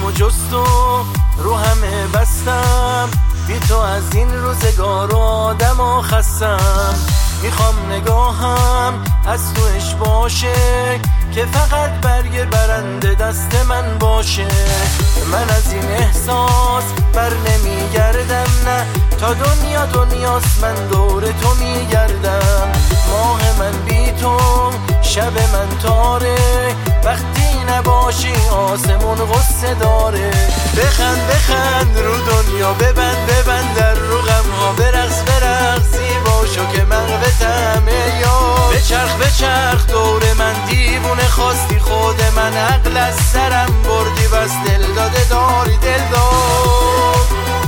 و جست و رو همه بستم، بی تو از این روزگار و آدم و خستم. میخوام نگاهم از توش باشه که فقط برگ برنده دست من باشه. من از این احساس بر نمیگردم، نه تا دنیا دنیاست من دور تو میگردم. ماه من بی تو شب من تاره، وقتی نباشی آسمون غصه داره. بخند بخند رو دنیا، ببند ببند در رو غم ها، برقص برقص زیبا شو که مغبتم یا بچرخ بچرخ دور من دیوونه خواستی خود من، عقل از سرم بردی بس دل داده داری دل دار.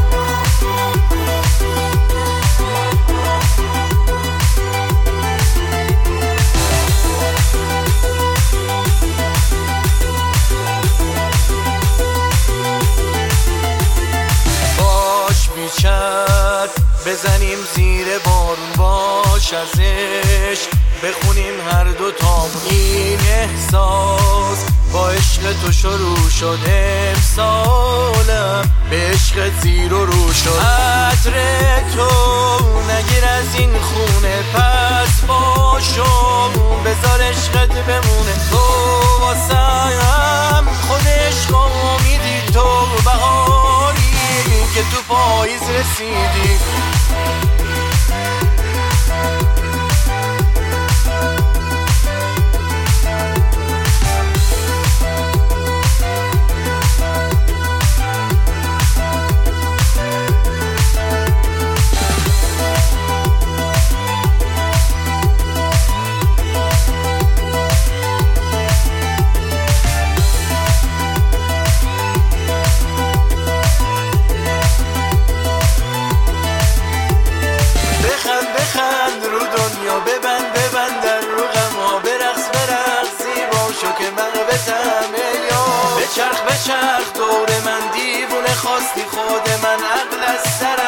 بزنیم زیر بارون باش ازش، بخونیم هر دو تامون این احساس. با عشق تو شروع شد امسالم، به عشق زیر و رو شد عطر تو. نگیر از این خونه پس باشم، بذار عشقت بمونه تو واسم. خود عشق امیدی تو بهاری که تو پاییز رسیدی. بخند رو دنیا، ببند ببند در رو غم ها، برقص برقص زیبا شو که مغبتم یا بچرخ بچرخ دور من دیوونه خواستی خود من، عقل از سرم